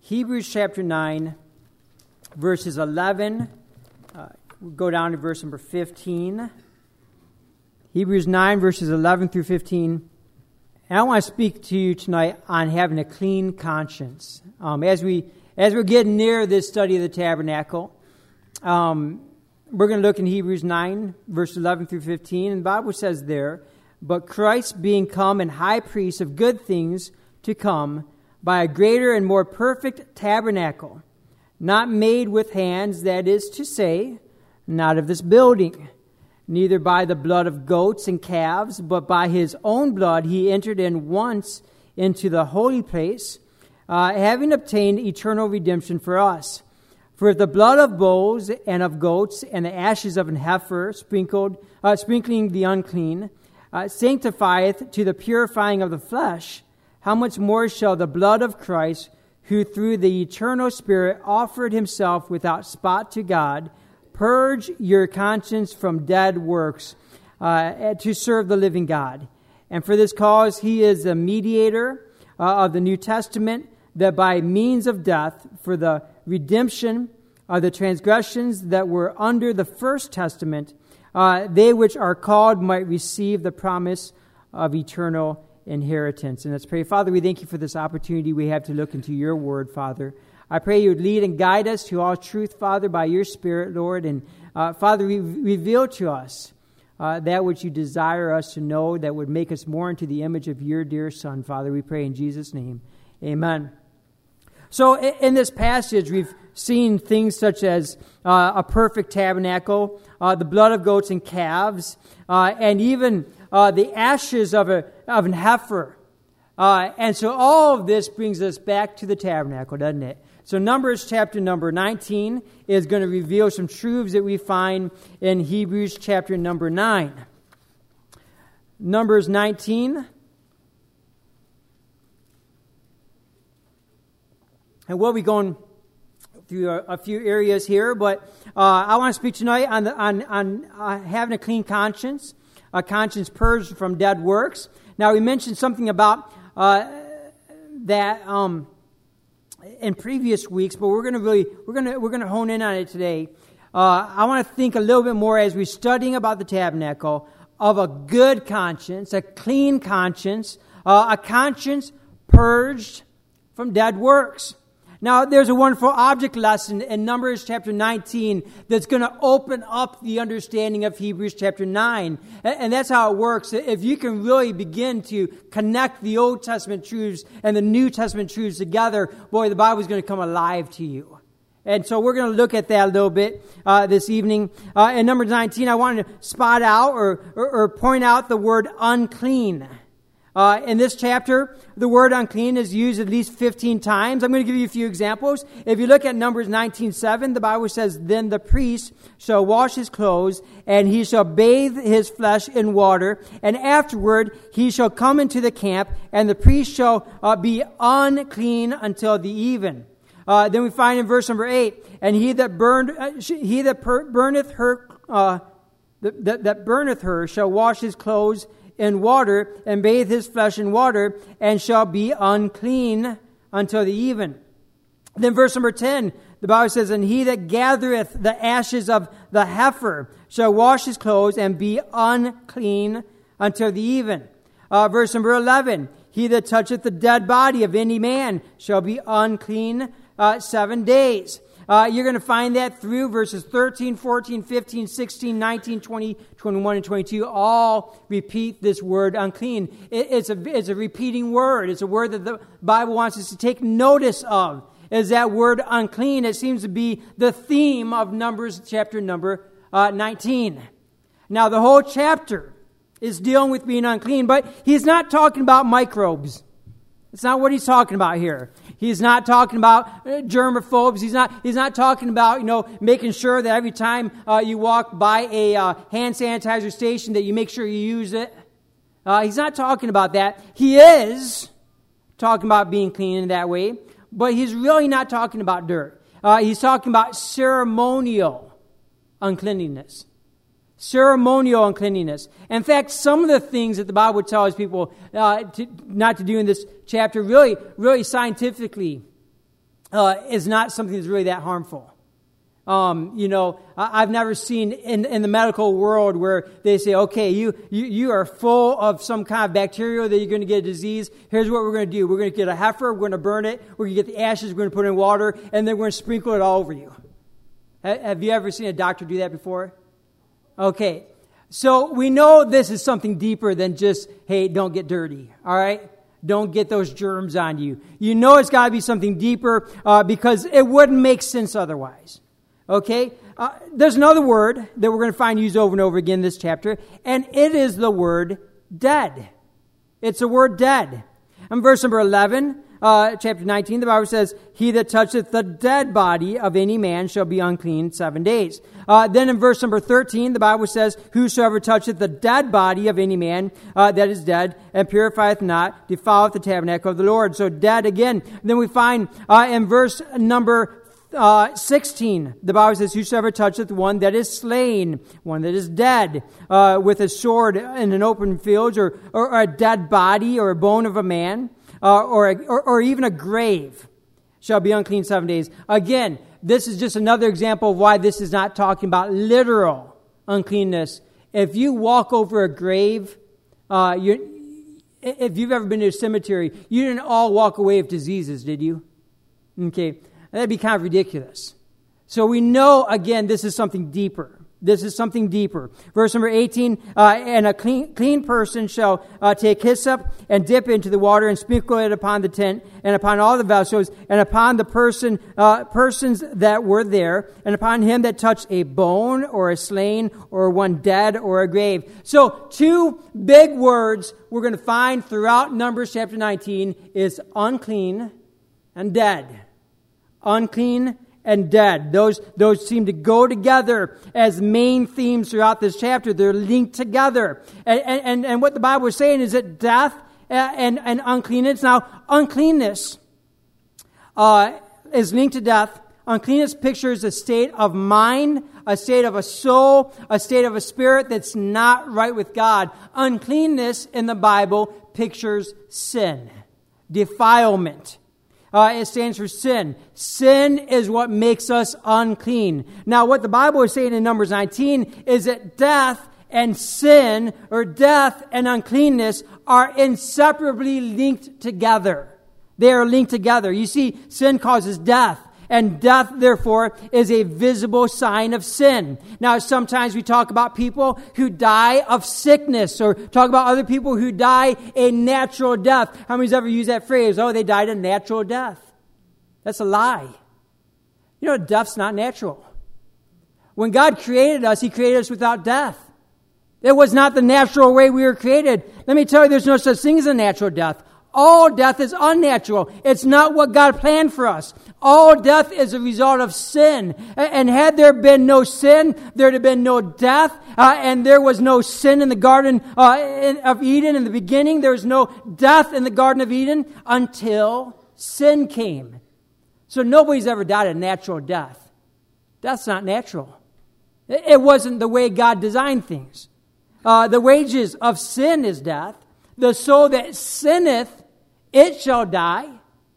Hebrews chapter 9, verses 11. We'll go down to verse number 15. Hebrews 9, verses 11 through 15. And I want to speak to you tonight on having a clean conscience. As we're getting near this study of the tabernacle, we're going to look in Hebrews 9, verse 11 through 15. And the Bible says there, "But Christ being come and high priest of good things to come, by a greater and more perfect tabernacle, not made with hands, that is to say, not of this building, neither by the blood of goats and calves, but by his own blood he entered in once into the holy place, having obtained eternal redemption for us. For if the blood of bulls and of goats and the ashes of an heifer sprinkling the unclean, sanctifieth to the purifying of the flesh, how much more shall the blood of Christ, who through the eternal Spirit offered himself without spot to God, purge your conscience from dead works to serve the living God. And for this cause he is the mediator of the New Testament, that by means of death, for the redemption of the transgressions that were under the first testament, they which are called might receive the promise of eternal inheritance." And let's pray. Father, we thank you for this opportunity we have to look into your word, Father. I pray you would lead and guide us to all truth, Father, by your Spirit, Lord. And Father, reveal to us that which you desire us to know, that would make us more into the image of your dear Son. Father, we pray in Jesus' name. Amen. So in this passage, we've seen things such as a perfect tabernacle, the blood of goats and calves, and even the ashes of an heifer. And so all of this brings us back to the tabernacle, doesn't it? So Numbers chapter number 19 is going to reveal some truths that we find in Hebrews chapter number 9. Numbers 19. And we'll be going through a few areas here, but I want to speak tonight on having a clean conscience, a conscience purged from dead works. Now, we mentioned something about that in previous weeks, but we're going to hone in on it today. I want to think a little bit more as we're studying about the tabernacle of a good conscience, a clean conscience, a conscience purged from dead works. Now, there's a wonderful object lesson in Numbers chapter 19 that's going to open up the understanding of Hebrews chapter 9. And that's how it works. If you can really begin to connect the Old Testament truths and the New Testament truths together, boy, the Bible is going to come alive to you. And so we're going to look at that a little bit this evening. In Numbers 19, I wanted to spot out or point out the word unclean. In this chapter, the word unclean is used at least 15 times. I'm going to give you a few examples. If you look at Numbers 19:7, the Bible says, "Then the priest shall wash his clothes, and he shall bathe his flesh in water, and afterward he shall come into the camp, and the priest shall be unclean until the even." Then we find in verse number 8, "And he that burneth her shall wash his clothes in water, and bathe his flesh in water, and shall be unclean until the even." Then verse number 10, the Bible says, "And he that gathereth the ashes of the heifer shall wash his clothes, and be unclean until the even." Verse number 11, "He that toucheth the dead body of any man shall be unclean 7 days." You're going to find that through verses 13, 14, 15, 16, 19, 20, 21, and 22. All repeat this word unclean. It's a repeating word. It's a word that the Bible wants us to take notice of. Is that word unclean? It seems to be the theme of Numbers chapter number 19. Now, the whole chapter is dealing with being unclean, but he's not talking about microbes. It's not what he's talking about here. He's not talking about germaphobes. He's not talking about, making sure that every time you walk by a hand sanitizer station that you make sure you use it. He's not talking about that. He is talking about being clean in that way, but he's really not talking about dirt. He's talking about ceremonial uncleanliness. Ceremonial uncleanliness. In fact, some of the things that the Bible tells people not to do in this chapter really scientifically is not something that's really that harmful. I've never seen in the medical world where they say, okay, you are full of some kind of bacteria that you're going to get a disease. Here's what we're going to do. We're going to get a heifer. We're going to burn it. We're going to get the ashes. We're going to put it in water. And then we're going to sprinkle it all over you. Have you ever seen a doctor do that before? Okay. So we know this is something deeper than just, hey, don't get dirty. All right? Don't get those germs on you. You know it's got to be something deeper because it wouldn't make sense otherwise. Okay? There's another word that we're going to find used over and over again in this chapter, and it is the word dead. It's the word dead. In verse number 11, chapter 19, the Bible says, he that toucheth the dead body of any man shall be unclean 7 days. Then in verse number 13, the Bible says, whosoever toucheth the dead body of any man that is dead, and purifieth not, defileth the tabernacle of the Lord. So dead again. Then we find in verse number 16, the Bible says, whosoever toucheth one that is slain, one that is dead, with a sword in an open field, or a dead body, or a bone of a man, or even a grave, shall be unclean 7 days. Again, this is just another example of why this is not talking about literal uncleanness. If you walk over a grave, if you've ever been to a cemetery, you didn't all walk away with diseases, did you? Okay. That'd be kind of ridiculous. So we know, again, this is something deeper. This is something deeper. Verse number 18, and a clean person shall take hyssop and dip into the water and sprinkle it upon the tent and upon all the vessels and upon the persons that were there and upon him that touched a bone or a slain or one dead or a grave. So 2 big words we're going to find throughout Numbers chapter 19 is unclean and dead. Unclean and dead. Those seem to go together as main themes throughout this chapter. They're linked together. And what the Bible is saying is that death and uncleanness. Now, uncleanness is linked to death. Uncleanness pictures a state of mind, a state of a soul, a state of a spirit that's not right with God. Uncleanness in the Bible pictures sin, defilement. It stands for sin. Sin is what makes us unclean. Now, what the Bible is saying in Numbers 19 is that death and sin, or death and uncleanness, are inseparably linked together. They are linked together. You see, sin causes death. And death, therefore, is a visible sign of sin. Now, sometimes we talk about people who die of sickness, or talk about other people who die a natural death. How many's ever used that phrase? Oh, they died a natural death. That's a lie. You know, death's not natural. When God created us, He created us without death. It was not the natural way we were created. Let me tell you, there's no such thing as a natural death. All death is unnatural. It's not what God planned for us. All death is a result of sin. And had there been no sin, there'd have been no death. And there was no sin in the Garden of Eden in the beginning. There was no death in the Garden of Eden until sin came. So nobody's ever died a natural death. Death's not natural. It wasn't the way God designed things. The wages of sin is death. The soul that sinneth, it shall die.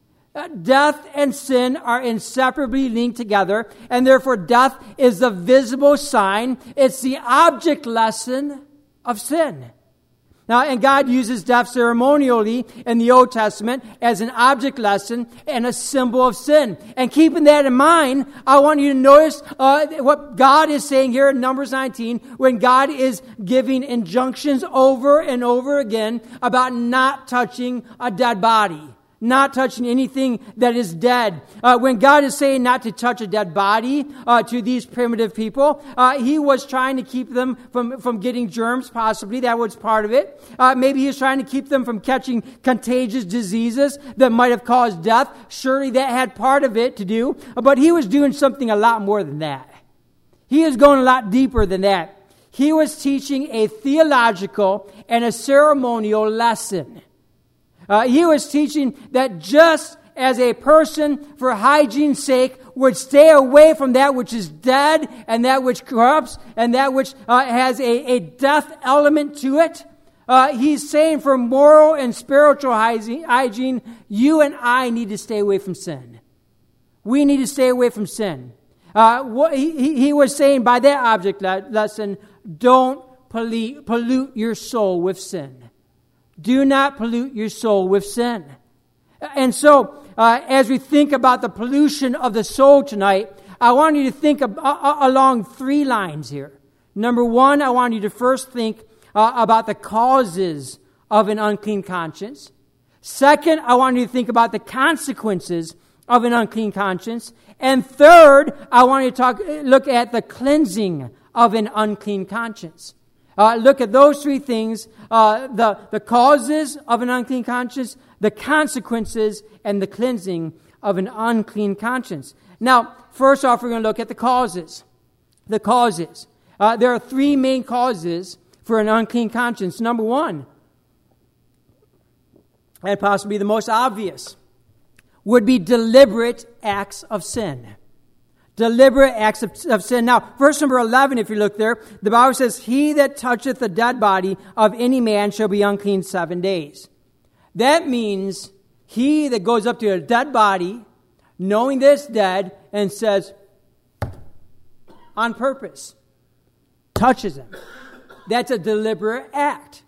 Death and sin are inseparably linked together, and therefore death is the visible sign. It's the object lesson of sin. Now, and God uses death ceremonially in the Old Testament as an object lesson and a symbol of sin. And keeping that in mind, I want you to notice what God is saying here in Numbers 19 when God is giving injunctions over and over again about not touching a dead body. Not touching anything that is dead. When God is saying not to touch a dead body to these primitive people, He was trying to keep them from getting germs, possibly. That was part of it. Maybe He was trying to keep them from catching contagious diseases that might have caused death. Surely that had part of it to do. But He was doing something a lot more than that. He is going a lot deeper than that. He was teaching a theological and a ceremonial lesson. He was teaching that just as a person, for hygiene's sake, would stay away from that which is dead and that which corrupts and that which has a death element to it, he's saying for moral and spiritual hygiene, you and I need to stay away from sin. We need to stay away from sin. He was saying by that object lesson, don't pollute your soul with sin. Do not pollute your soul with sin. And so, as we think about the pollution of the soul tonight, I want you to think along three lines here. Number one, I want you to first think about the causes of an unclean conscience. Second, I want you to think about the consequences of an unclean conscience. And third, I want you to look at the cleansing of an unclean conscience. Look at those three things, the causes of an unclean conscience, the consequences, and the cleansing of an unclean conscience. Now, first off, we're going to look at the causes. The causes. There are three main causes for an unclean conscience. Number one, and possibly the most obvious, would be deliberate acts of sin. Deliberate acts of sin. Now, verse number 11, if you look there, the Bible says, he that toucheth the dead body of any man shall be unclean 7 days. That means he that goes up to a dead body, knowing that it's dead, and says, on purpose, touches him. That's a deliberate act.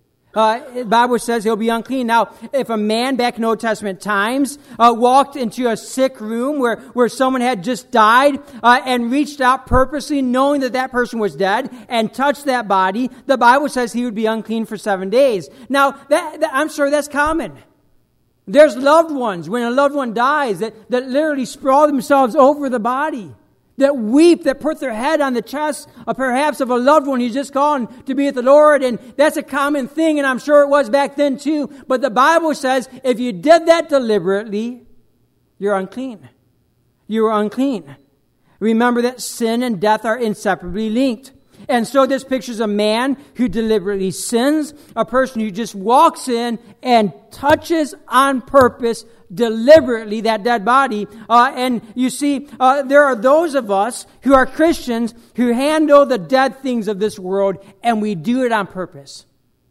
The Bible says he'll be unclean. Now, if a man back in Old Testament times walked into a sick room where someone had just died and reached out purposely knowing that person was dead and touched that body, the Bible says he would be unclean for 7 days. Now, I'm sure that's common. There's loved ones, when a loved one dies, that literally sprawl themselves over the body, that weep, that put their head on the chest, perhaps of a loved one who's just gone to be with the Lord. And that's a common thing, and I'm sure it was back then too. But the Bible says if you did that deliberately, you're unclean. You are unclean. Remember that sin and death are inseparably linked. And so this pictures a man who deliberately sins, a person who just walks in and touches on purpose deliberately that dead body. And you see, there are those of us who are Christians who handle the dead things of this world, and we do it on purpose.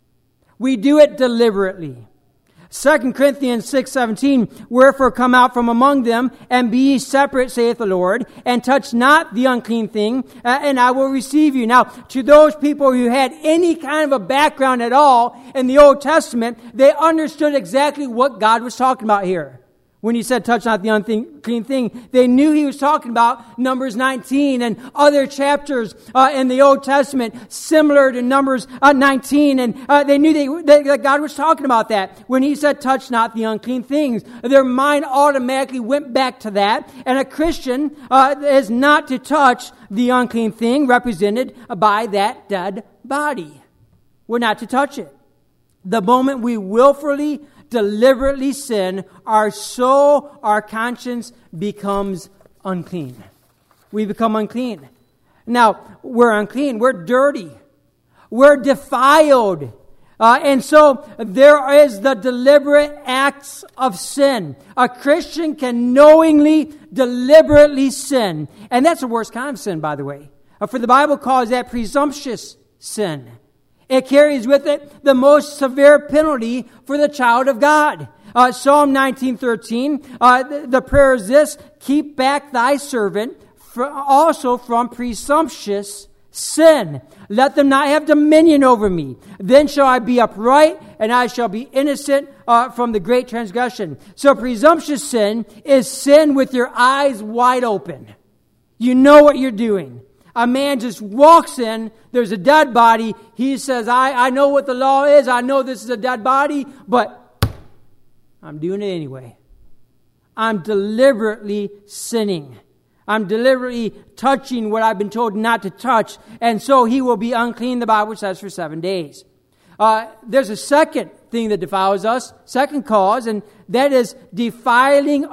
We do it deliberately. 2 Corinthians 6:17, wherefore come out from among them, and be ye separate, saith the Lord, and touch not the unclean thing, and I will receive you. Now, to those people who had any kind of a background at all in the Old Testament, they understood exactly what God was talking about here. When he said, touch not the unclean thing, they knew he was talking about Numbers 19 and other chapters in the Old Testament similar to Numbers 19. And they knew that God was talking about that. When he said, touch not the unclean things, their mind automatically went back to that. And a Christian is not to touch the unclean thing represented by that dead body. We're not to touch it. The moment we willfully, deliberately sin, our soul, our conscience becomes unclean. We become unclean. Now, we're unclean. We're dirty. We're defiled. And so there is the deliberate acts of sin. A Christian can knowingly, deliberately sin. And that's the worst kind of sin, by the way. For the Bible calls that presumptuous sin. It carries with it the most severe penalty for the child of God. Psalm 19:13, the prayer is this, keep back thy servant also from presumptuous sin. Let them not have dominion over me. Then shall I be upright, and I shall be innocent from the great transgression. So presumptuous sin is sin with your eyes wide open. You know what you're doing. A man just walks in, there's a dead body, he says, I know what the law is, I know this is a dead body, but I'm doing it anyway. I'm deliberately sinning. I'm deliberately touching what I've been told not to touch, and so he will be unclean, the Bible says, for 7 days. There's a second thing that defiles us, second cause, and that is defiling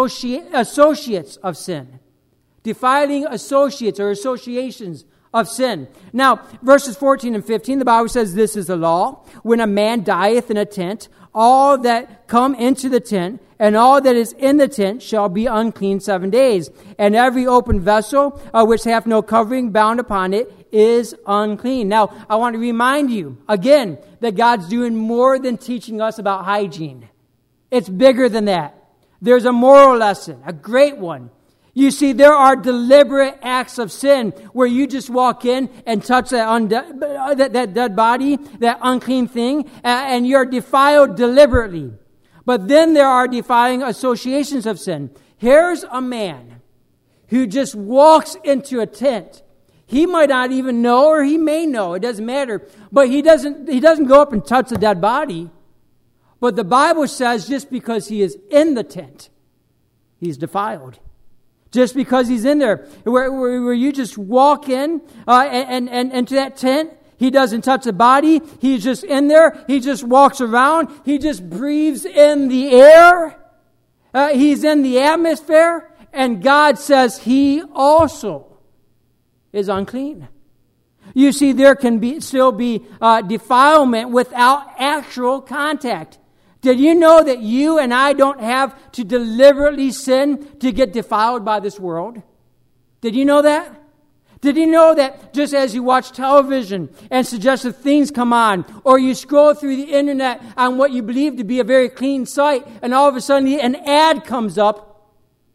associates of sin. Defiling associates or associations of sin. Now, verses 14 and 15, the Bible says this is the law. When a man dieth in a tent, all that come into the tent and all that is in the tent shall be unclean 7 days. And every open vessel which hath no covering bound upon it is unclean. Now, I want to remind you, again, that God's doing more than teaching us about hygiene. It's bigger than that. There's a moral lesson, a great one. You see, there are deliberate acts of sin where you just walk in and touch that dead body, that unclean thing, and you're defiled deliberately. But then there are defiling associations of sin. Here's a man who just walks into a tent. He might not even know, or he may know. It doesn't matter. But he doesn't go up and touch the dead body. But the Bible says just because he is in the tent, he's defiled. Just because he's in there, where you just walk in and into that tent, he doesn't touch the body. He's just in there. He just walks around. He just breathes in the air. He's in the atmosphere. And God says he also is unclean. You see, there can still be defilement without actual contact. Did you know that you and I don't have to deliberately sin to get defiled by this world? Did you know that? Did you know that just as you watch television and suggestive things come on, or you scroll through the internet on what you believe to be a very clean site, and all of a sudden an ad comes up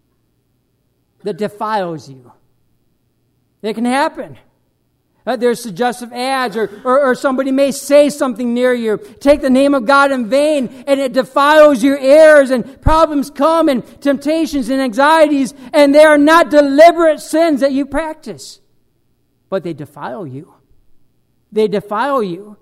that defiles you? It can happen. There's suggestive ads, or somebody may say something near you. Take the name of God in vain, and it defiles your ears, and problems come, and temptations and anxieties, and they are not deliberate sins that you practice, but they defile you. They defile you.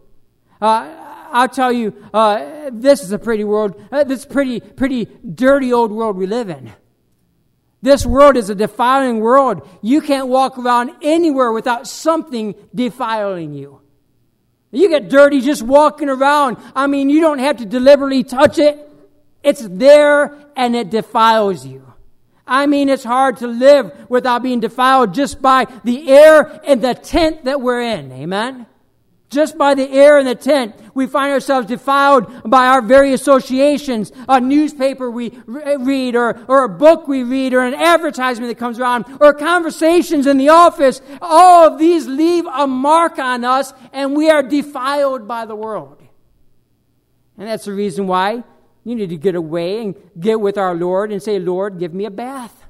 I'll tell you, this is a pretty world. This pretty dirty old world we live in. This world is a defiling world. You can't walk around anywhere without something defiling you. You get dirty just walking around. I mean, you don't have to deliberately touch it. It's there and it defiles you. I mean, it's hard to live without being defiled just by the air in the tent that we're in. Amen? Just by the air in the tent, we find ourselves defiled by our very associations. A newspaper we read, or a book we read, or an advertisement that comes around, or conversations in the office. All of these leave a mark on us, and we are defiled by the world. And that's the reason why you need to get away and get with our Lord and say, Lord, give me a bath.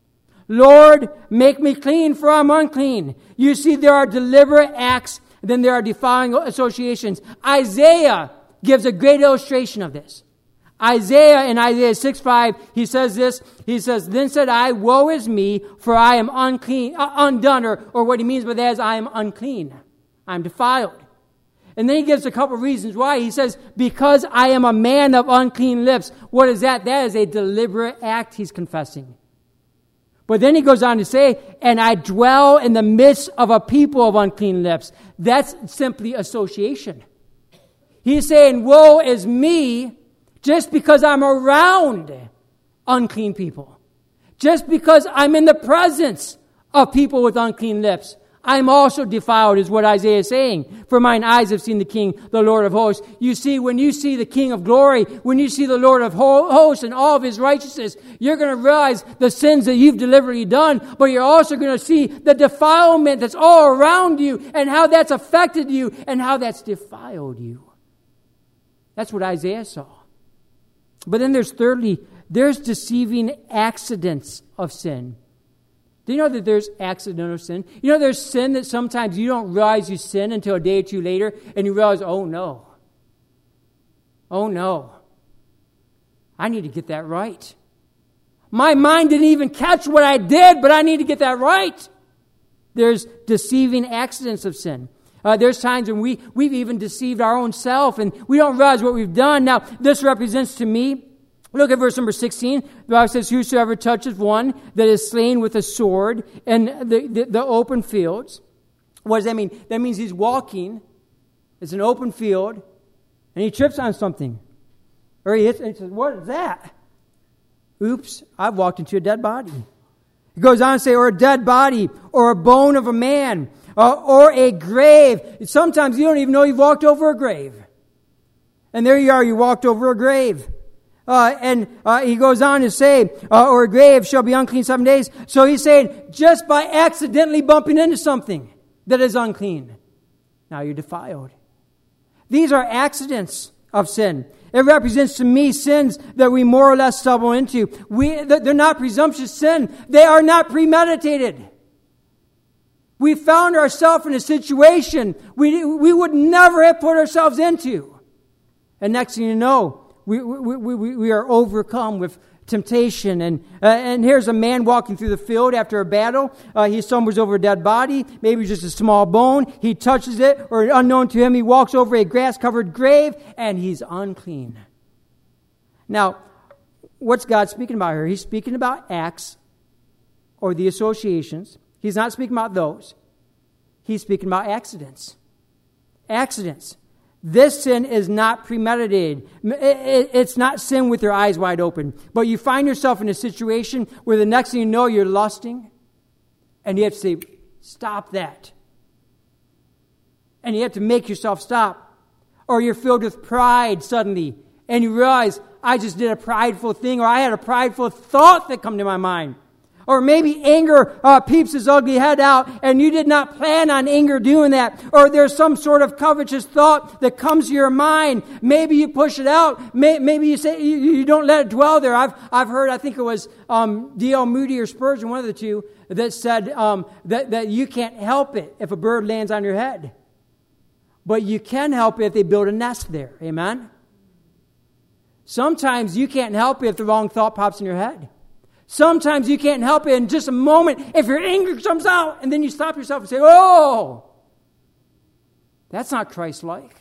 Lord, make me clean, for I'm unclean. You see, there are deliberate acts. Then there are defiling associations. Isaiah gives a great illustration of this. Isaiah, in Isaiah 6:5, he says this. He says, "Then said I, woe is me, for I am unclean, undone," or what he means by that is, I am unclean. I'm defiled. And then he gives a couple of reasons why. He says, because I am a man of unclean lips. What is that? That is a deliberate act he's confessing. But then he goes on to say, and I dwell in the midst of a people of unclean lips. That's simply association. He's saying, woe is me, just because I'm around unclean people. Just because I'm in the presence of people with unclean lips. I'm also defiled, is what Isaiah is saying. For mine eyes have seen the King, the Lord of hosts. You see, when you see the King of glory, when you see the Lord of hosts and all of his righteousness, you're going to realize the sins that you've deliberately done, but you're also going to see the defilement that's all around you and how that's affected you and how that's defiled you. That's what Isaiah saw. But then thirdly, there's deceiving accidents of sin. Do you know that there's accidental sin? You know there's sin that sometimes you don't realize you sin until a day or two later, and you realize, oh no, I need to get that right. My mind didn't even catch what I did, but I need to get that right. There's deceiving accidents of sin. There's times when we've even deceived our own self, and we don't realize what we've done. Now, this represents to me, look at verse number 16. The Bible says, whosoever touches one that is slain with a sword in the open fields. What does that mean? That means he's walking. It's an open field. And he trips on something. Or he hits and he says, what is that? Oops, I've walked into a dead body. He goes on to say, or a dead body, or a bone of a man, or a grave. Sometimes you don't even know you've walked over a grave. And there you are, you walked over a grave. And he goes on to say, or a grave shall be unclean 7 days. So he's saying, just by accidentally bumping into something that is unclean, now you're defiled. These are accidents of sin. It represents to me sins that we more or less stumble into. They're not presumptuous sin. They are not premeditated. We found ourselves in a situation we would never have put ourselves into. And next thing you know, we are overcome with temptation. And here's a man walking through the field after a battle. He stumbles over a dead body, maybe just a small bone. He touches it, or unknown to him, he walks over a grass-covered grave, and he's unclean. Now, what's God speaking about here? He's speaking about acts or the associations. He's not speaking about those. He's speaking about accidents. Accidents. This sin is not premeditated. It's not sin with your eyes wide open. But you find yourself in a situation where the next thing you know, you're lusting. And you have to say, stop that. And you have to make yourself stop. Or you're filled with pride suddenly. And you realize, I just did a prideful thing. Or I had a prideful thought that come to my mind. Or maybe anger peeps his ugly head out, and you did not plan on anger doing that. Or there's some sort of covetous thought that comes to your mind. Maybe you push it out. Maybe you say you don't let it dwell there. I've heard, I think it was D.L. Moody or Spurgeon, one of the two, that said that you can't help it if a bird lands on your head. But you can help it if they build a nest there. Amen? Sometimes you can't help it if the wrong thought pops in your head. Sometimes you can't help it in just a moment if your anger comes out, and then you stop yourself and say, oh, that's not Christ-like.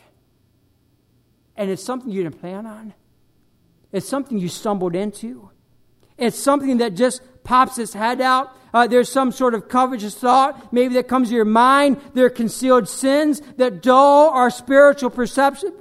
And it's something you didn't plan on. It's something you stumbled into. It's something that just pops its head out. There's some sort of covetous thought, maybe that comes to your mind. There are concealed sins that dull our spiritual perception.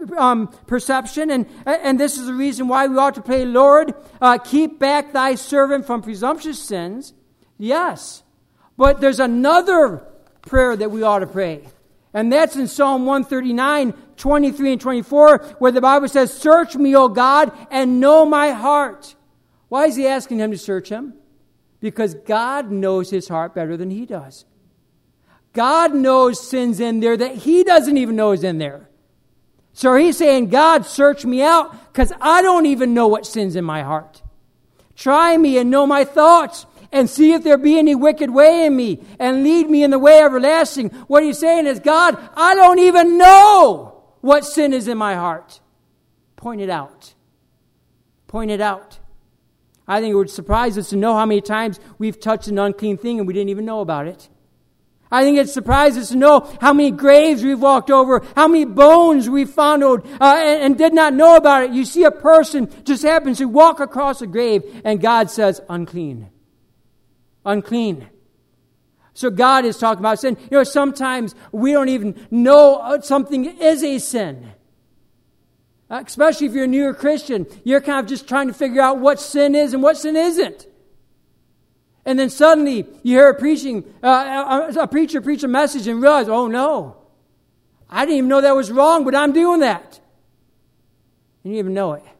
And this is the reason why we ought to pray, Lord, keep back thy servant from presumptuous sins. Yes. But there's another prayer that we ought to pray. And that's in Psalm 139, 23 and 24, where the Bible says, search me, O God, and know my heart. Why is he asking him to search him? Because God knows his heart better than he does. God knows sins in there that he doesn't even know is in there. So he's saying, God, search me out, because I don't even know what sin's in my heart. Try me and know my thoughts, and see if there be any wicked way in me, and lead me in the way everlasting. What he's saying is, God, I don't even know what sin is in my heart. Point it out. Point it out. I think it would surprise us to know how many times we've touched an unclean thing and we didn't even know about it. I think it surprises us to know how many graves we've walked over, how many bones we've found and did not know about it. You see a person just happens to walk across a grave, and God says, unclean. Unclean. So God is talking about sin. You know, sometimes we don't even know something is a sin. Especially if you're a newer Christian, you're kind of just trying to figure out what sin is and what sin isn't. And then suddenly you hear a preacher preach a message and realize, oh no, I didn't even know that was wrong, but I'm doing that. And you didn't even know it.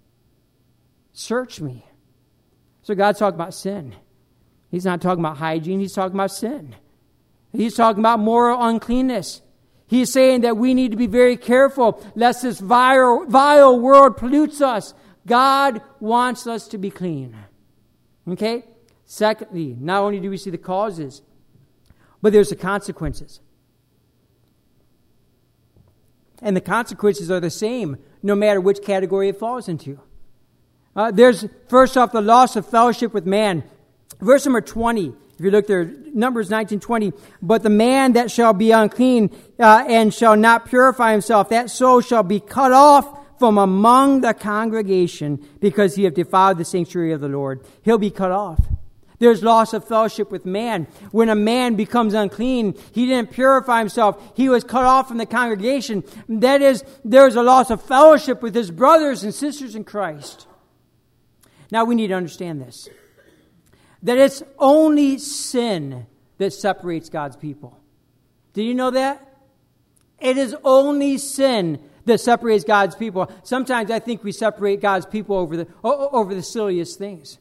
Search me. So God's talking about sin. He's not talking about hygiene, he's talking about sin. He's talking about moral uncleanness. He's saying that we need to be very careful lest this vile world pollutes us. God wants us to be clean. Okay? Secondly, not only do we see the causes, but there's the consequences. And the consequences are the same no matter which category it falls into. There's, first off, the loss of fellowship with man. Verse number 20. If you look there, Numbers 19:20, but the man that shall be unclean and shall not purify himself, that soul shall be cut off from among the congregation, because he hath defiled the sanctuary of the Lord. He'll be cut off. There's loss of fellowship with man. When a man becomes unclean, he didn't purify himself. He was cut off from the congregation. That is, there's a loss of fellowship with his brothers and sisters in Christ. Now we need to understand this. That it's only sin that separates God's people. Did you know that? It is only sin that separates God's people. Sometimes I think we separate God's people over the silliest things.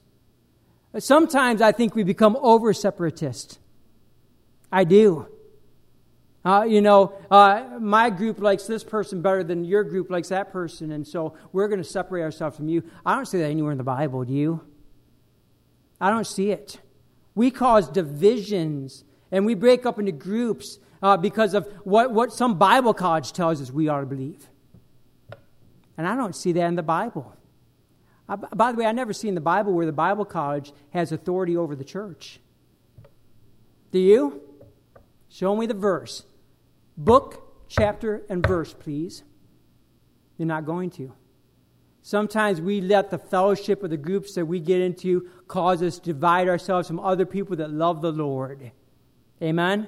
Sometimes I think we become over-separatist. I do. My group likes this person better than your group likes that person, and so we're going to separate ourselves from you. I don't see that anywhere in the Bible, do you? I don't see it. We cause divisions, and we break up into groups because of what some Bible college tells us we ought to believe. And I don't see that in the Bible. By the way, I never see in the Bible where the Bible college has authority over the church. Do you? Show me the verse. Book, chapter, and verse, please. You're not going to. Sometimes we let the fellowship of the groups that we get into cause us to divide ourselves from other people that love the Lord. Amen?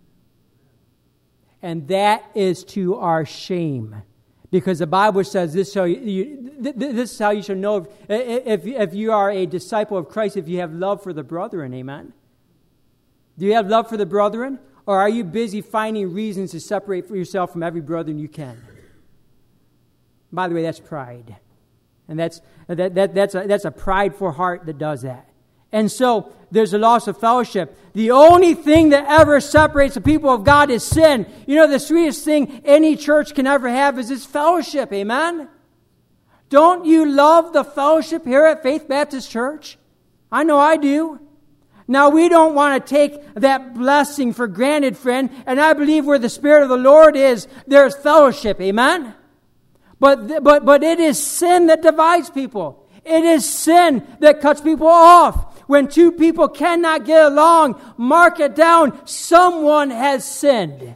And that is to our shame. Because the Bible says this is how you should know if you are a disciple of Christ, if you have love for the brethren. Amen? Do you have love for the brethren? Or are you busy finding reasons to separate yourself from every brethren you can? By the way, that's pride. And that's a prideful heart that does that. And so there's a loss of fellowship. The only thing that ever separates the people of God is sin. You know, the sweetest thing any church can ever have is this fellowship. Amen? Don't you love the fellowship here at Faith Baptist Church? I know I do. Now, we don't want to take that blessing for granted, friend, and I believe where the Spirit of the Lord is, there's fellowship, amen? But it is sin that divides people. It is sin that cuts people off. When two people cannot get along, mark it down, someone has sinned.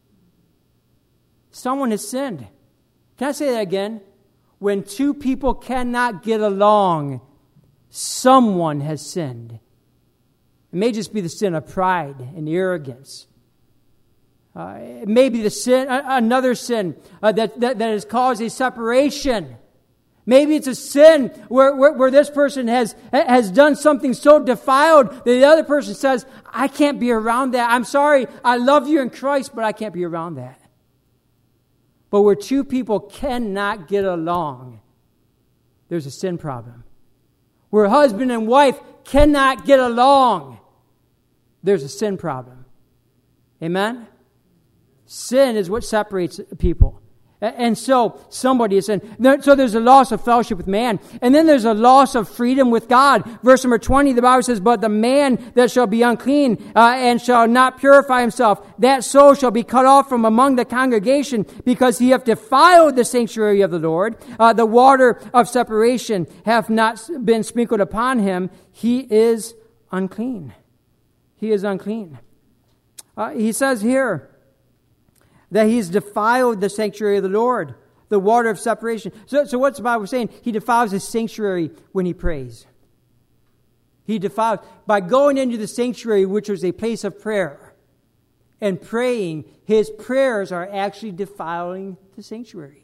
Someone has sinned. Can I say that again? When two people cannot get along, someone has sinned. It may just be the sin of pride and arrogance. It may be the sin, another sin that has caused a separation. Maybe it's a sin where this person has done something so defiled that the other person says, I can't be around that. I'm sorry, I love you in Christ, but I can't be around that. But where two people cannot get along, there's a sin problem. Where husband and wife cannot get along, there's a sin problem. Amen? Sin is what separates people. And so somebody is sin. So there's a loss of fellowship with man. And then there's a loss of freedom with God. Verse number 20, the Bible says, but the man that shall be unclean and shall not purify himself, that soul shall be cut off from among the congregation, because he hath defiled the sanctuary of the Lord. The water of separation hath not been sprinkled upon him. He is unclean. He is unclean. He says here that he's defiled the sanctuary of the Lord, the water of separation. So what's the Bible saying? He defiles his sanctuary when he prays. He defiles, by going into the sanctuary, which was a place of prayer, and praying, his prayers are actually defiling the sanctuary.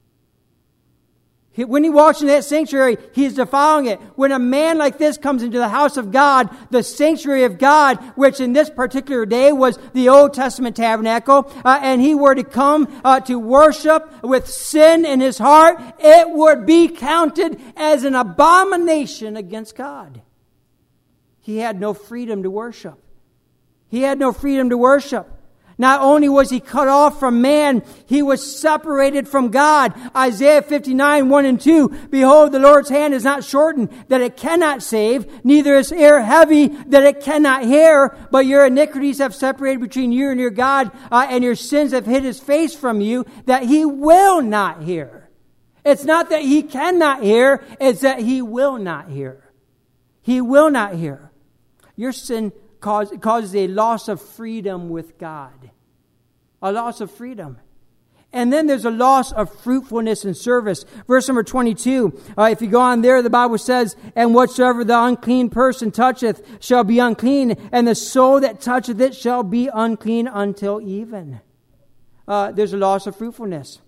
When he walks into that sanctuary, he is defiling it. When a man like this comes into the house of God, the sanctuary of God, which in this particular day was the Old Testament tabernacle, and he were to come to worship with sin in his heart, it would be counted as an abomination against God. He had no freedom to worship. He had no freedom to worship. Not only was he cut off from man, he was separated from God. Isaiah 59, 1 and 2, behold, the Lord's hand is not shortened, that it cannot save, neither is ear heavy, that it cannot hear, but your iniquities have separated between you and your God, and your sins have hid his face from you, that he will not hear. It's not that he cannot hear, it's that he will not hear. He will not hear. Your sin causes a loss of freedom with God. A loss of freedom. And then there's a loss of fruitfulness and service. Verse number 22, if you go on there, the Bible says, and whatsoever the unclean person toucheth shall be unclean, and the soul that toucheth it shall be unclean until even. There's a loss of fruitfulness.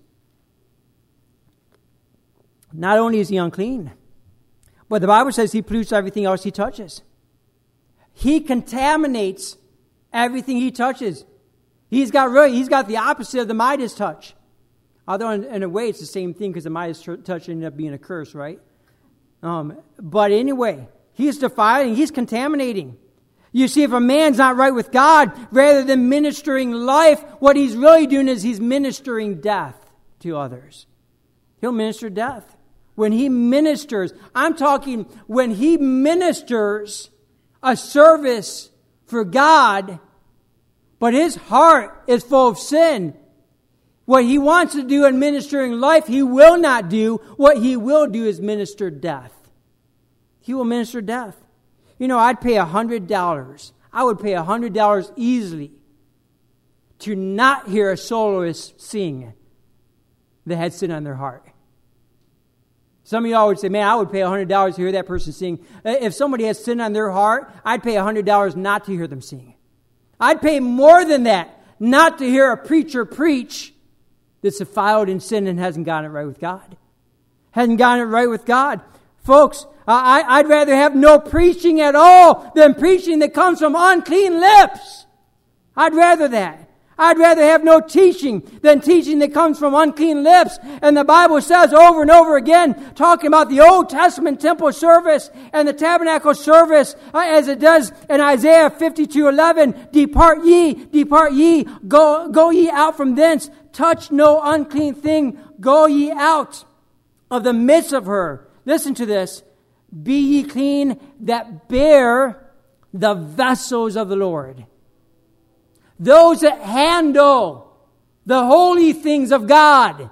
Not only is he unclean, but the Bible says he pollutes everything else he touches. He contaminates everything he touches. He's got the opposite of the Midas touch. Although in a way it's the same thing, because the Midas touch ended up being a curse, right? But anyway, he's defiling, he's contaminating. You see, if a man's not right with God, rather than ministering life, what he's really doing is he's ministering death to others. He'll minister death. When he ministers, I'm talking when he ministers a service for God, but his heart is full of sin. What he wants to do in ministering life, he will not do. What he will do is minister death. He will minister death. You know, I'd pay $100. I would pay $100 easily to not hear a soloist sing that had sin on their heart. Some of y'all would say, man, I would pay $100 to hear that person sing. If somebody has sin on their heart, I'd pay $100 not to hear them sing. I'd pay more than that not to hear a preacher preach that's defiled in sin and hasn't gotten it right with God. Hasn't gotten it right with God. Folks, I'd rather have no preaching at all than preaching that comes from unclean lips. I'd rather that. I'd rather have no teaching than teaching that comes from unclean lips. And the Bible says over and over again, talking about the Old Testament temple service and the tabernacle service, as it does in Isaiah 52:11, depart ye, go ye out from thence, touch no unclean thing, go ye out of the midst of her. Listen to this. Be ye clean that bear the vessels of the Lord. Those that handle the holy things of God.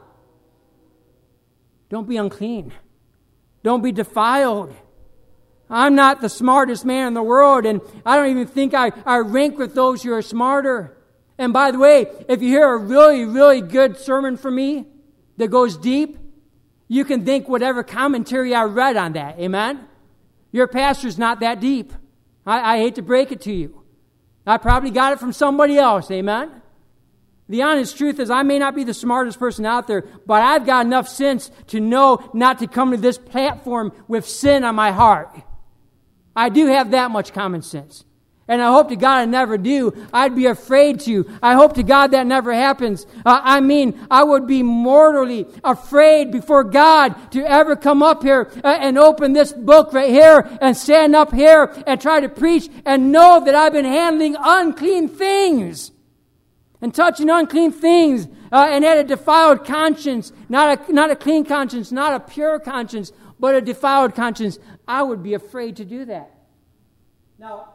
Don't be unclean. Don't be defiled. I'm not the smartest man in the world, and I don't even think I rank with those who are smarter. And by the way, if you hear a really, really good sermon from me that goes deep, you can think whatever commentary I read on that. Amen? Your pastor's not that deep. I hate to break it to you. I probably got it from somebody else. Amen? The honest truth is I may not be the smartest person out there, but I've got enough sense to know not to come to this platform with sin on my heart. I do have that much common sense. And I hope to God I never do. I'd be afraid to. I hope to God that never happens. I would be mortally afraid before God to ever come up here and open this book right here and stand up here and try to preach and know that I've been handling unclean things and touching unclean things and had a defiled conscience, not a clean conscience, not a pure conscience, but a defiled conscience. I would be afraid to do that. Now,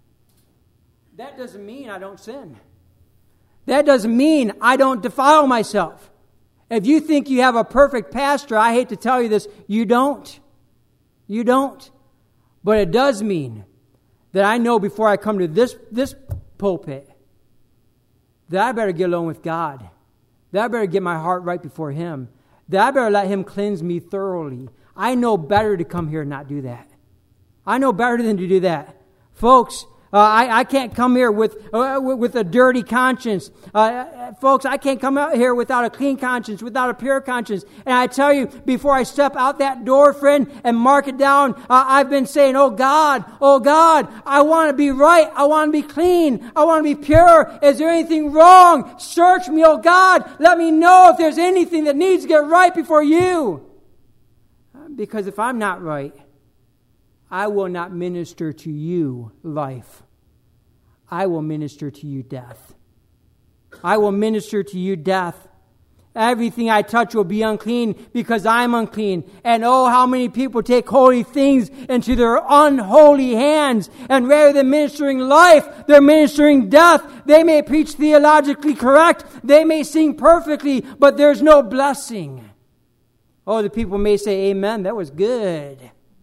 that doesn't mean I don't sin. That doesn't mean I don't defile myself. If you think you have a perfect pastor, I hate to tell you this, you don't. You don't. But it does mean that I know before I come to this pulpit that I better get along with God. That I better get my heart right before Him. That I better let Him cleanse me thoroughly. I know better to come here and not do that. I know better than to do that. Folks, I can't come here with a dirty conscience. Folks, I can't come out here without a clean conscience, without a pure conscience. And I tell you, before I step out that door, friend, and mark it down, I've been saying, oh God, I want to be right. I want to be clean. I want to be pure. Is there anything wrong? Search me, oh God. Let me know if there's anything that needs to get right before you. Because if I'm not right, I will not minister to you life. I will minister to you death. I will minister to you death. Everything I touch will be unclean because I'm unclean. And oh, how many people take holy things into their unholy hands. And rather than ministering life, they're ministering death. They may preach theologically correct. They may sing perfectly, but there's no blessing. Oh, the people may say, amen, that was good.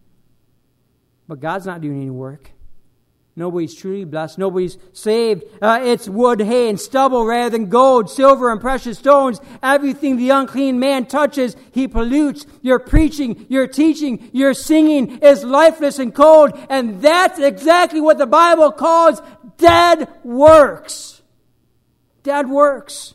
But God's not doing any work. Nobody's truly blessed. Nobody's saved. It's wood, hay, and stubble rather than gold, silver, and precious stones. Everything the unclean man touches, he pollutes. Your preaching, your teaching, your singing is lifeless and cold. And that's exactly what the Bible calls dead works. Dead works.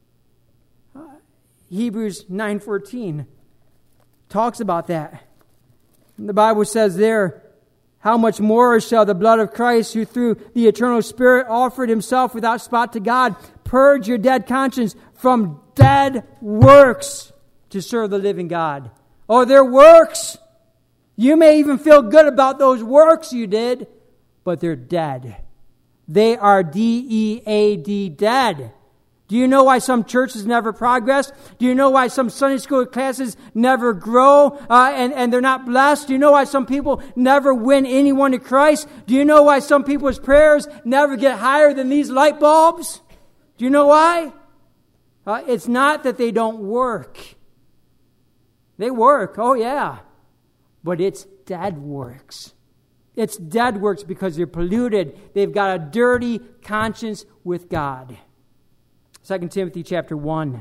Hebrews 9:14 talks about that. The Bible says there, how much more shall the blood of Christ, who through the eternal Spirit offered Himself without spot to God, purge your dead conscience from dead works to serve the living God. Oh, they're works. You may even feel good about those works you did, but they're dead. They are D-E-A-D, dead. Do you know why some churches never progress? Do you know why some Sunday school classes never grow and they're not blessed? Do you know why some people never win anyone to Christ? Do you know why some people's prayers never get higher than these light bulbs? Do you know why? It's not that they don't work. They work, oh yeah. But it's dead works. It's dead works because they're polluted. They've got a dirty conscience with God. 2 Timothy chapter 1.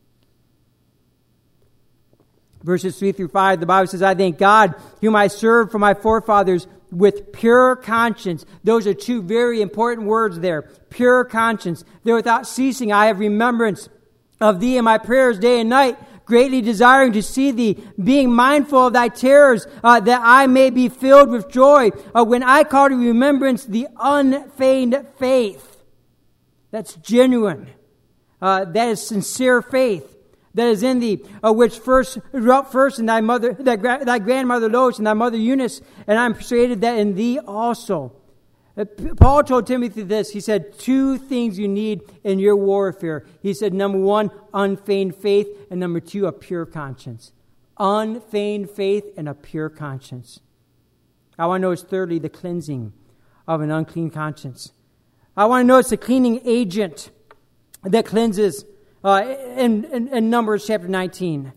Verses 3 through 5, the Bible says, I thank God, whom I served from my forefathers with pure conscience. Those are two very important words there. Pure conscience. There without ceasing I have remembrance of thee in my prayers day and night, greatly desiring to see thee, being mindful of thy terrors, that I may be filled with joy, when I call to remembrance the unfeigned faith. That's genuine. That is sincere faith that is in thee, which dwelt first in thy mother, thy grandmother Lois and thy mother Eunice, and I am persuaded that in thee also. Paul told Timothy this. He said, two things you need in your warfare. He said, number one, unfeigned faith, and number two, a pure conscience. Unfeigned faith and a pure conscience. I want to notice, thirdly, the cleansing of an unclean conscience. I want to notice the cleaning agent that cleanses in Numbers chapter 19.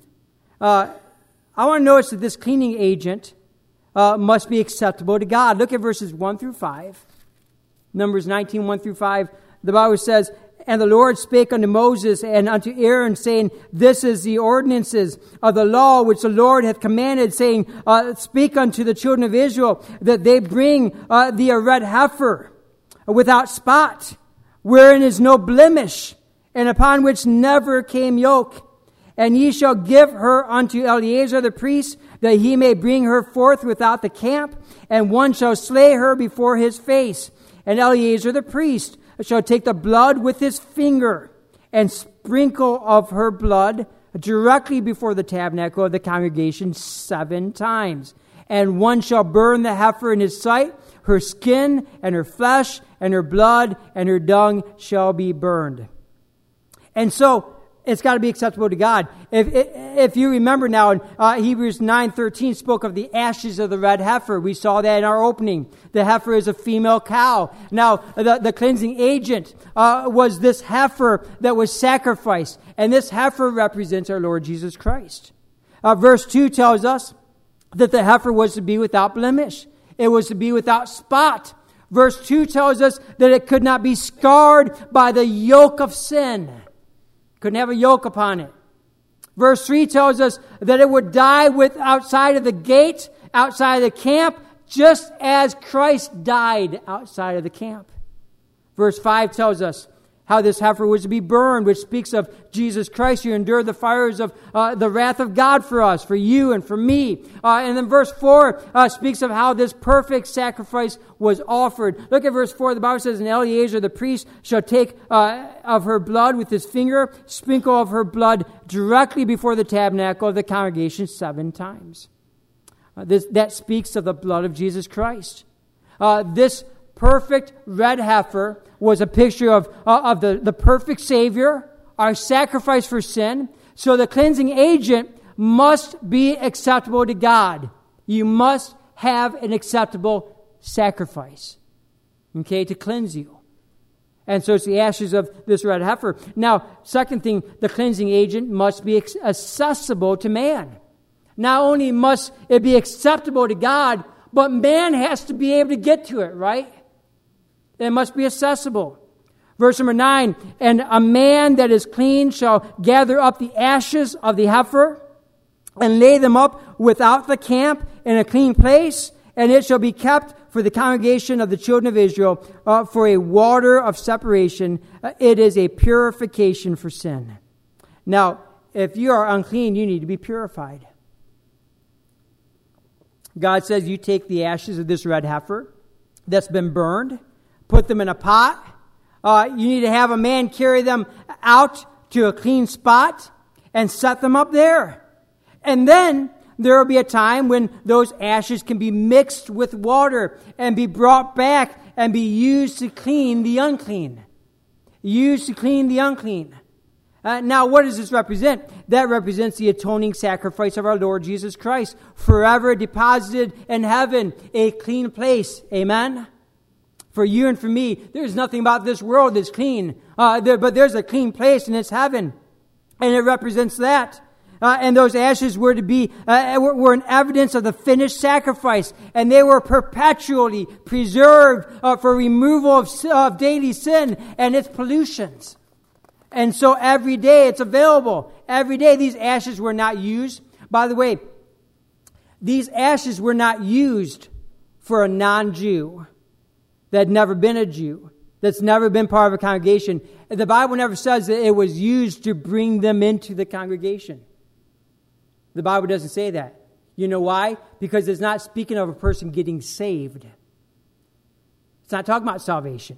I want to notice that this cleaning agent must be acceptable to God. Look at verses 1 through 5. Numbers 19, 1 through 5. The Bible says, And the Lord spake unto Moses and unto Aaron, saying, This is the ordinances of the law which the Lord hath commanded, saying, Speak unto the children of Israel, that they bring thee a red heifer without spot, wherein is no blemish, and upon which never came yoke. And ye shall give her unto Eleazar the priest, that he may bring her forth without the camp, and one shall slay her before his face. And Eleazar the priest shall take the blood with his finger, and sprinkle of her blood directly before the tabernacle of the congregation 7 times. And one shall burn the heifer in his sight, her skin and her flesh and her blood and her dung shall be burned. And so, it's got to be acceptable to God. If you remember now, Hebrews 9:13 spoke of the ashes of the red heifer. We saw that in our opening. The heifer is a female cow. Now, the cleansing agent was this heifer that was sacrificed. And this heifer represents our Lord Jesus Christ. Verse 2 tells us that the heifer was to be without blemish. It was to be without spot. Verse 2 tells us that it could not be scarred by the yoke of sin. Couldn't have a yoke upon it. Verse 3 tells us that it would die outside of the gate, outside of the camp, just as Christ died outside of the camp. Verse 5 tells us how this heifer was to be burned, which speaks of Jesus Christ who endured the fires of the wrath of God for us, for you and for me. And then verse 4 speaks of how this perfect sacrifice was offered. Look at verse 4. The Bible says, And Eleazar the priest shall take of her blood with his finger, sprinkle of her blood directly before the tabernacle of the congregation 7 times. That speaks of the blood of Jesus Christ. This perfect red heifer was a picture of the perfect Savior, our sacrifice for sin. So the cleansing agent must be acceptable to God. You must have an acceptable sacrifice, okay, to cleanse you. And so it's the ashes of this red heifer. Now, second thing, the cleansing agent must be accessible to man. Not only must it be acceptable to God, but man has to be able to get to it, right? It must be accessible. Verse number 9, And a man that is clean shall gather up the ashes of the heifer and lay them up without the camp in a clean place, and it shall be kept for the congregation of the children of Israel for a water of separation. It is a purification for sin. Now, if you are unclean, you need to be purified. God says you take the ashes of this red heifer that's been burned, put them in a pot. You need to have a man carry them out to a clean spot and set them up there. And then there will be a time when those ashes can be mixed with water and be brought back and be used to clean the unclean. Used to clean the unclean. Now, what does this represent? That represents the atoning sacrifice of our Lord Jesus Christ, forever deposited in heaven, a clean place. Amen? For you and for me, there's nothing about this world that's clean, but there's a clean place, and it's heaven. And it represents that. And those ashes were to be were an evidence of the finished sacrifice, and they were perpetually preserved for removal of daily sin and its pollutions. And so every day it's available. Every day these ashes were not used. By the way, these ashes were not used for a non-Jew that had never been a Jew, that's never been part of a congregation. The Bible never says that it was used to bring them into the congregation. The Bible doesn't say that. You know why? Because it's not speaking of a person getting saved. It's not talking about salvation.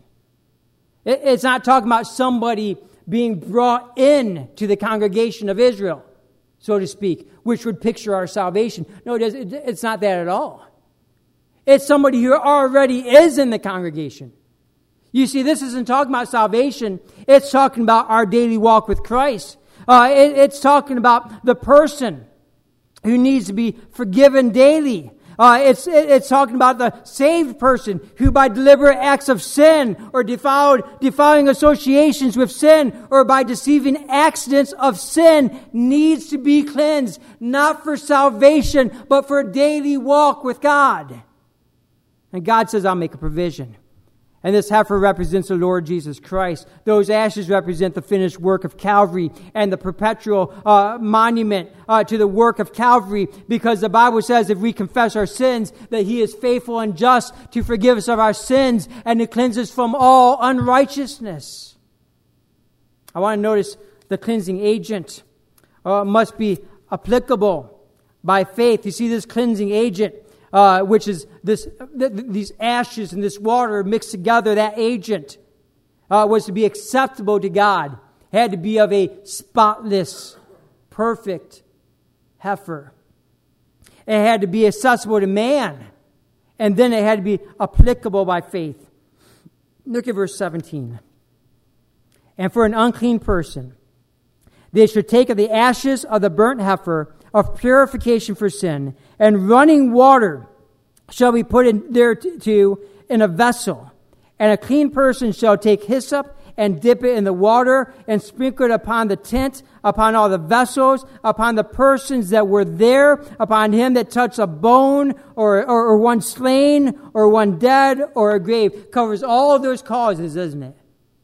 It's not talking about somebody being brought in to the congregation of Israel, so to speak, which would picture our salvation. No, it's not that at all. It's somebody who already is in the congregation. You see, this isn't talking about salvation. It's talking about our daily walk with Christ. It's talking about the person who needs to be forgiven daily. It's talking about the saved person who by deliberate acts of sin or defiling associations with sin or by deceiving accidents of sin needs to be cleansed, not for salvation, but for a daily walk with God. And God says, I'll make a provision. And this heifer represents the Lord Jesus Christ. Those ashes represent the finished work of Calvary and the perpetual monument to the work of Calvary, because the Bible says if we confess our sins, that He is faithful and just to forgive us of our sins and to cleanse us from all unrighteousness. I want to notice the cleansing agent must be applicable by faith. You see, this cleansing agent, which is these ashes and this water mixed together, that agent was to be acceptable to God. It had to be of a spotless, perfect heifer. It had to be accessible to man. And then it had to be applicable by faith. Look at verse 17. And for an unclean person, they should take of the ashes of the burnt heifer of purification for sin, and running water shall be put in thereto in a vessel. And a clean person shall take hyssop and dip it in the water and sprinkle it upon the tent, upon all the vessels, upon the persons that were there, upon him that touched a bone or one slain or one dead or a grave. Covers all of those causes, doesn't it?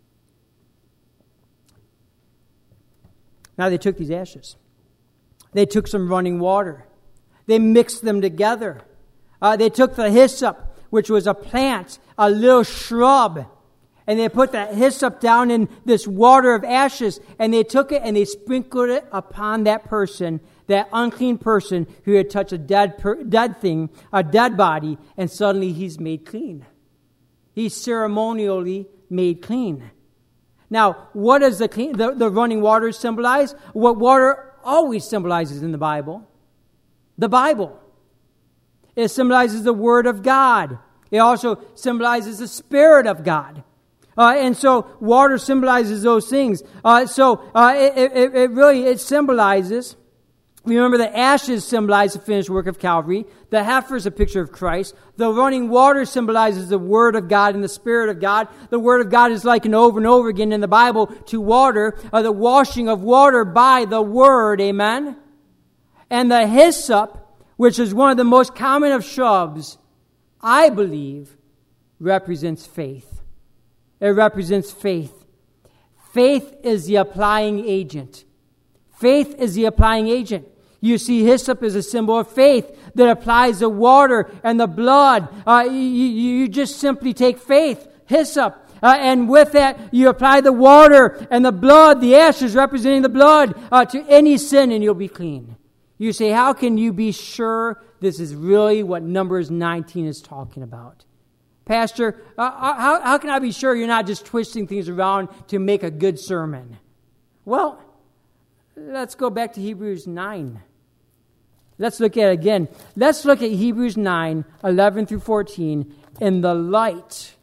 Now they took these ashes. They took some running water. They mixed them together. They took the hyssop, which was a plant, a little shrub, and they put that hyssop down in this water of ashes, and they took it and they sprinkled it upon that person, that unclean person who had touched a dead thing, a dead body, and suddenly he's made clean. He's ceremonially made clean. Now, what does the running water symbolize? What water always symbolizes in the Bible? The Bible. It symbolizes the Word of God. It also symbolizes the Spirit of God. And so water symbolizes those things. It really symbolizes, remember the ashes symbolize the finished work of Calvary. The heifer is a picture of Christ. The running water symbolizes the Word of God and the Spirit of God. The Word of God is likened over and over again in the Bible to water, the washing of water by the Word. Amen? And the hyssop, which is one of the most common of shrubs, I believe, represents faith. It represents faith. Faith is the applying agent. Faith is the applying agent. You see, hyssop is a symbol of faith that applies the water and the blood. You just simply take faith, hyssop, and with that, you apply the water and the blood, the ashes representing the blood, to any sin, and you'll be clean. You say, how can you be sure this is really what Numbers 19 is talking about? Pastor, how can I be sure you're not just twisting things around to make a good sermon? Well, let's go back to Hebrews 9. Let's look at it again. Let's look at Hebrews 9, 11 through 14 in the light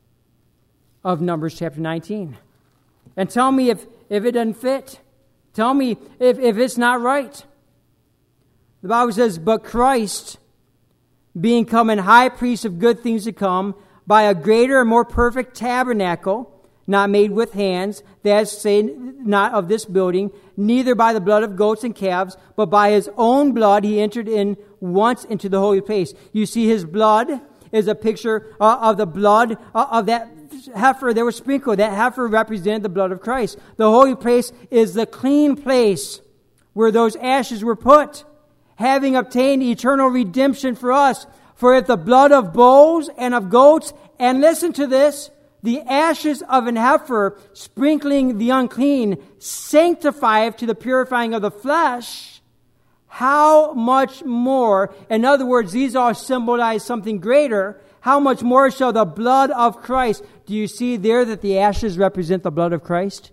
of Numbers chapter 19. And tell me if it doesn't fit. Tell me if it's not right. The Bible says, but Christ, being come an high priest of good things to come, by a greater and more perfect tabernacle, not made with hands, that is, say, not of this building, neither by the blood of goats and calves, but by his own blood he entered in once into the holy place. You see, his blood is a picture of the blood of that heifer that was sprinkled. That heifer represented the blood of Christ. The holy place is the clean place where those ashes were put, having obtained eternal redemption for us. For if the blood of bulls and of goats, and listen to this, the ashes of an heifer sprinkling the unclean sanctifieth to the purifying of the flesh, how much more, in other words, these all symbolize something greater, how much more shall the blood of Christ, do you see there that the ashes represent the blood of Christ?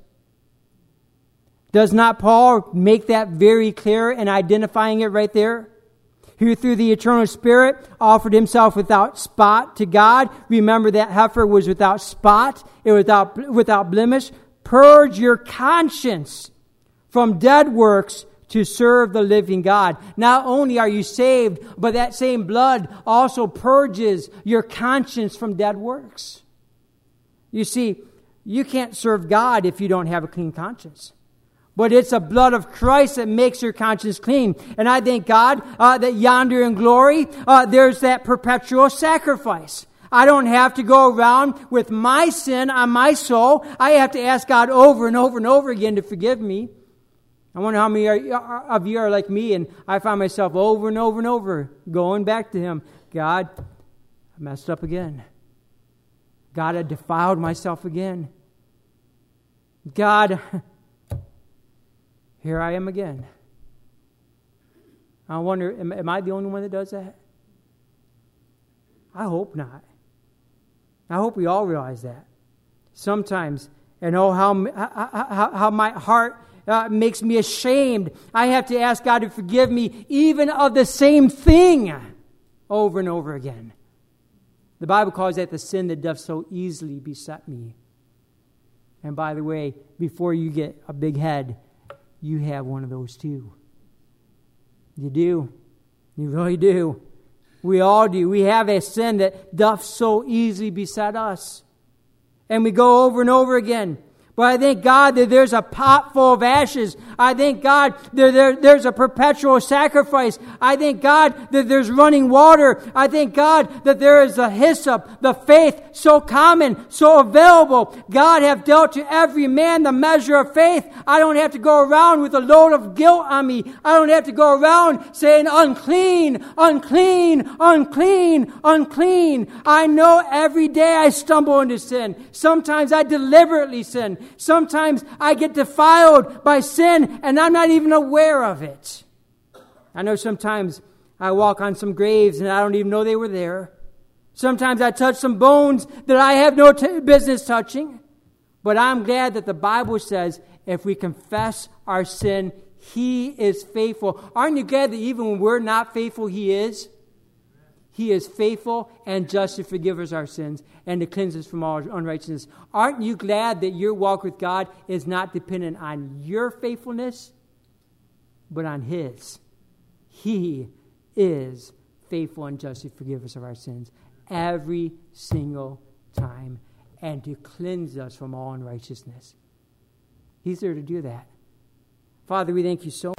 Does not Paul make that very clear in identifying it right there? Who through the eternal Spirit offered himself without spot to God. Remember that heifer was without spot. It was without blemish. Purge your conscience from dead works to serve the living God. Not only are you saved, but that same blood also purges your conscience from dead works. You see, you can't serve God if you don't have a clean conscience. But it's the blood of Christ that makes your conscience clean. And I thank God that yonder in glory, there's that perpetual sacrifice. I don't have to go around with my sin on my soul. I have to ask God over and over and over again to forgive me. I wonder how many of you are like me, and I find myself over and over and over going back to Him. God, I messed up again. God, I defiled myself again. God, here I am again. I wonder, am I the only one that does that? I hope not. I hope we all realize that. Sometimes, and how my heart makes me ashamed. I have to ask God to forgive me even of the same thing over and over again. The Bible calls that the sin that doth so easily beset me. And by the way, before you get a big head, you have one of those too. You do. You really do. We all do. We have a sin that doth so easily beset us. And we go over and over again. But I thank God that there's a pot full of ashes. I thank God that there's a perpetual sacrifice. I thank God that there's running water. I thank God that there is the hyssop, the faith, so common, so available. God have dealt to every man the measure of faith. I don't have to go around with a load of guilt on me. I don't have to go around saying unclean, unclean, unclean, unclean. I know every day I stumble into sin. Sometimes I deliberately sin. Sometimes I get defiled by sin and I'm not even aware of it. I know sometimes I walk on some graves and I don't even know they were there. Sometimes I touch some bones that I have no business touching. But I'm glad that the Bible says if we confess our sin, He is faithful. Aren't you glad that even when we're not faithful, He is? He is faithful and just to forgive us our sins and to cleanse us from all unrighteousness. Aren't you glad that your walk with God is not dependent on your faithfulness, but on His? He is faithful and just to forgive us of our sins every single time and to cleanse us from all unrighteousness. He's there to do that. Father, we thank you so much.